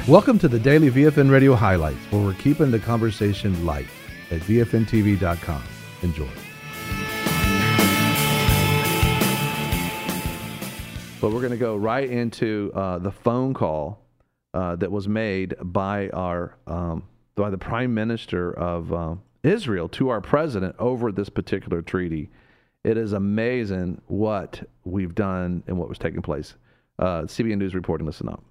Welcome to the Daily VFN Radio Highlights, where we're keeping the conversation light at VFNTV.com. Enjoy. But we're going to go right into the phone call that was made by by the Prime Minister of Israel to our president over this particular treaty. It is amazing what we've done and what was taking place. CBN News reporting, listen up.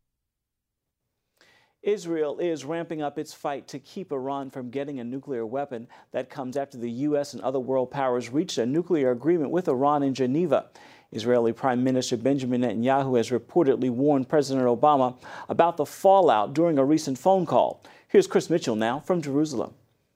Israel is ramping up its fight to keep Iran from getting a nuclear weapon. That comes after the U.S. and other world powers reached a nuclear agreement with Iran in Geneva. Israeli Prime Minister Benjamin Netanyahu has reportedly warned President Obama about the fallout during a recent phone call. Here's Chris Mitchell now from Jerusalem.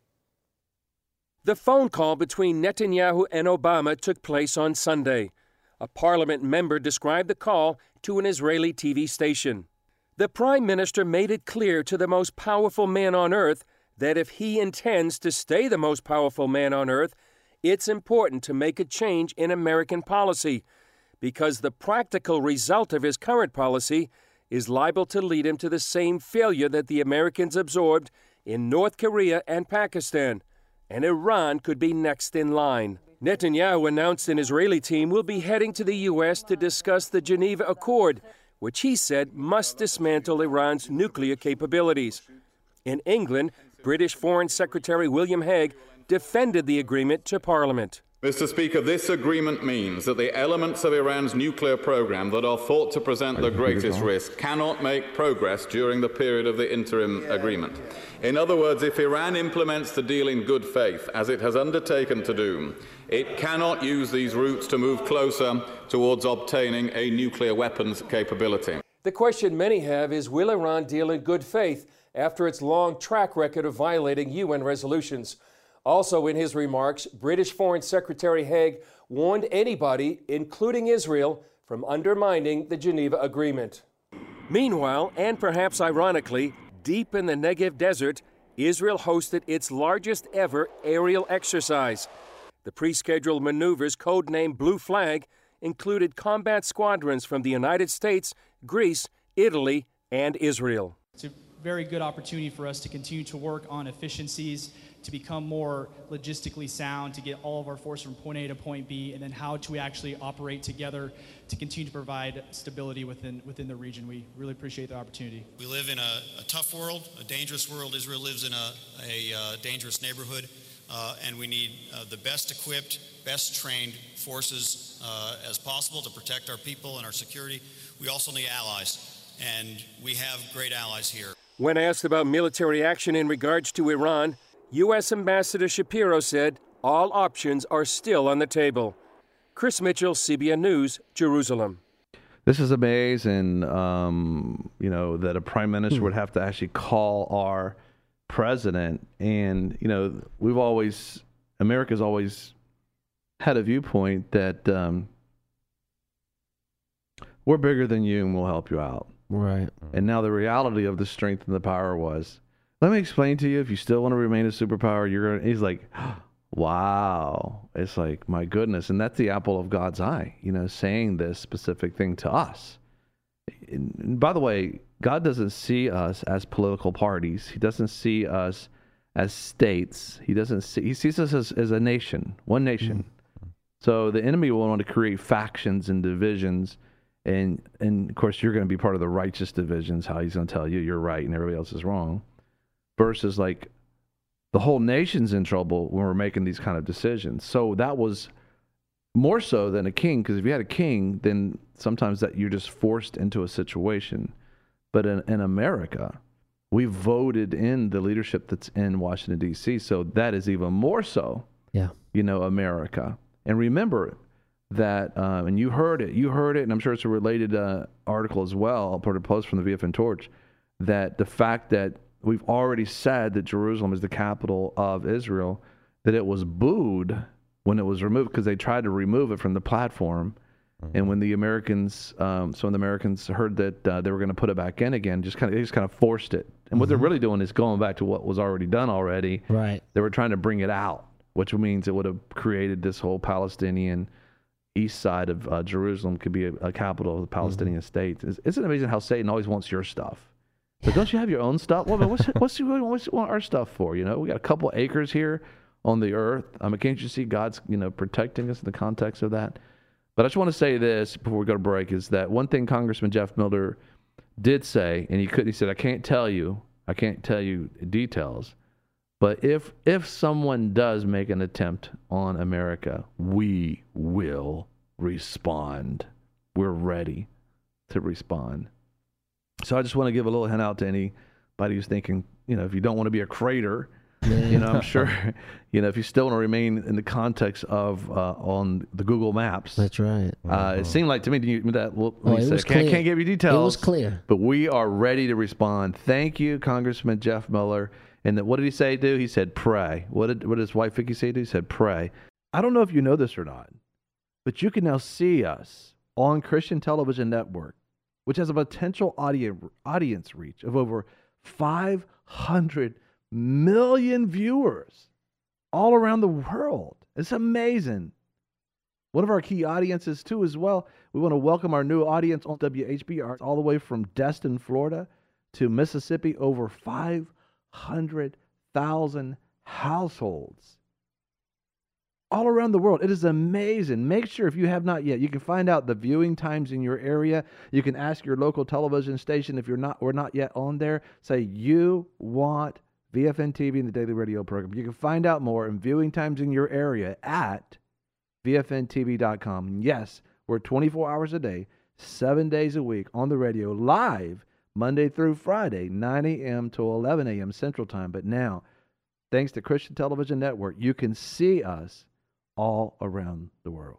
The phone call between Netanyahu and Obama took place on Sunday. A parliament member described the call to an Israeli TV station. The Prime Minister made it clear to the most powerful man on earth that if he intends to stay the most powerful man on earth, it's important to make a change in American policy, because the practical result of his current policy is liable to lead him to the same failure that the Americans absorbed in North Korea and Pakistan, and Iran could be next in line. Netanyahu announced an Israeli team will be heading to the U.S. to discuss the Geneva Accord, which he said must dismantle Iran's nuclear capabilities. In England, British Foreign Secretary William Hague defended the agreement to Parliament. Mr. Speaker, this agreement means that the elements of Iran's nuclear program that are thought to present the greatest risk cannot make progress during the period of the interim agreement. In other words, if Iran implements the deal in good faith, as it has undertaken to do, it cannot use these routes to move closer towards obtaining a nuclear weapons capability. The question many have is, will Iran deal in good faith after its long track record of violating UN resolutions? Also in his remarks, British Foreign Secretary Hague warned anybody, including Israel, from undermining the Geneva Agreement. Meanwhile, and perhaps ironically, deep in the Negev desert, Israel hosted its largest ever aerial exercise. The pre-scheduled maneuvers, codenamed Blue Flag, included combat squadrons from the United States, Greece, Italy, and Israel. It's a very good opportunity for us to continue to work on efficiencies, to become more logistically sound, to get all of our force from point A to point B, and then how do we actually operate together to continue to provide stability within the region. We really appreciate the opportunity. We live in a tough world, a dangerous world. Israel lives in a dangerous neighborhood, and we need the best equipped, best trained forces as possible to protect our people and our security. We also need allies, and we have great allies here. When asked about military action in regards to Iran, U.S. Ambassador Shapiro said all options are still on the table. Chris Mitchell, CBN News, Jerusalem. This is amazing, that a prime minister would have to actually call our president. And, America's always had a viewpoint that we're bigger than you and we'll help you out. Right. And now the reality of the strength and the power was, let me explain to you, if you still want to remain a superpower, he's like, wow. It's like, my goodness. And that's the apple of God's eye, saying this specific thing to us. And by the way, God doesn't see us as political parties. He doesn't see us as states. He sees us as a nation, one nation. Mm-hmm. So the enemy will want to create factions and divisions. And of course, you're going to be part of the righteous divisions, how he's going to tell you you're right and everybody else is wrong. Versus like the whole nation's in trouble when we're making these kind of decisions. So that was more so than a king, because if you had a king, then sometimes that you're just forced into a situation. But in America, we voted in the leadership that's in Washington, D.C., so that is even more so, America. And remember that, and you heard it, and I'm sure it's a related article as well, I'll put a post from the VFN Torch, that the fact that we've already said that Jerusalem is the capital of Israel, that it was booed when it was removed because they tried to remove it from the platform. Mm-hmm. And when the Americans, some of the Americans heard that they were going to put it back in again, they just kind of forced it. And what they're really doing is going back to what was already done already. Right. They were trying to bring it out, which means it would have created this whole Palestinian east side of Jerusalem could be a capital of the Palestinian state. Isn't it amazing how Satan always wants your stuff? But don't you have your own stuff? Well, what's you want our stuff for? You know, we got a couple acres here on the earth. I mean, can't you see God's, protecting us in the context of that? But I just want to say this before we go to break, is that one thing Congressman Jeff Miller did say, and he said, I can't tell you details, but if someone does make an attempt on America, we will respond. We're ready to respond. So I just want to give a little hint out to anybody who's thinking, if you don't want to be a crater, I'm sure, if you still want to remain in the context of on the Google Maps. That's right. It seemed like to me that can't give you details. It was clear. But we are ready to respond. Thank you, Congressman Jeff Miller. And what did he say do? He said pray. What did his wife Vicky say do? He said pray. I don't know if you know this or not, but you can now see us on Christian Television Network, which has a potential audience reach of over 500 million viewers all around the world. It's amazing. One of our key audiences, too, as well, we want to welcome our new audience on WHBR all the way from Destin, Florida to Mississippi, over 500,000 households all around the world. It is amazing. Make sure, if you have not yet, you can find out the viewing times in your area. You can ask your local television station if we're not yet on there. Say you want VFN TV and the Daily Radio program. You can find out more and viewing times in your area at VFNTV.com. Yes, we're 24 hours a day, 7 days a week on the radio, live Monday through Friday, 9 a.m. to 11 a.m. Central Time. But now, thanks to Christian Television Network, you can see us all around the world.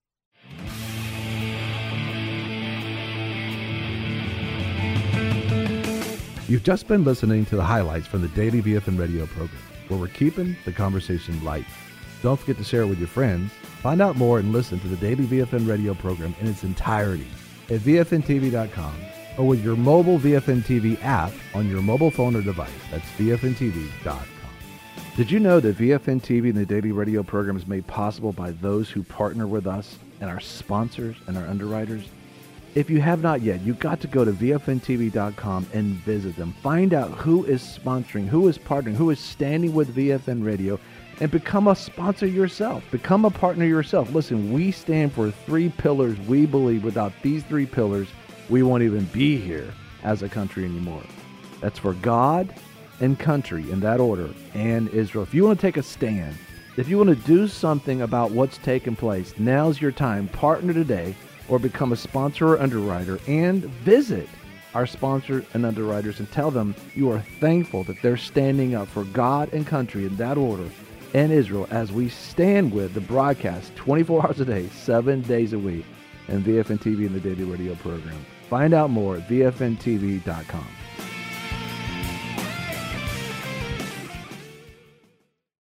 You've just been listening to the highlights from the Daily VFN Radio program, where we're keeping the conversation light. Don't forget to share it with your friends. Find out more and listen to the Daily VFN Radio program in its entirety at VFNTV.com or with your mobile VFN TV app on your mobile phone or device. That's VFNTV.com. Did you know that VFN TV and the Daily Radio program is made possible by those who partner with us and our sponsors and our underwriters? If you have not yet, you've got to go to VFNTV.com and visit them. Find out who is sponsoring, who is partnering, who is standing with VFN Radio, and become a sponsor yourself. Become a partner yourself. Listen, we stand for 3 pillars. We believe without these 3 pillars, we won't even be here as a country anymore. That's for God and country, in that order, and Israel. If you want to take a stand, if you want to do something about what's taking place, now's your time. Partner today or become a sponsor or underwriter, and visit our sponsors and underwriters and tell them you are thankful that they're standing up for God and country, in that order, and Israel, as we stand with the broadcast 24 hours a day, 7 days a week, and VFN TV and the Daily Radio program. Find out more at VFNTV.com.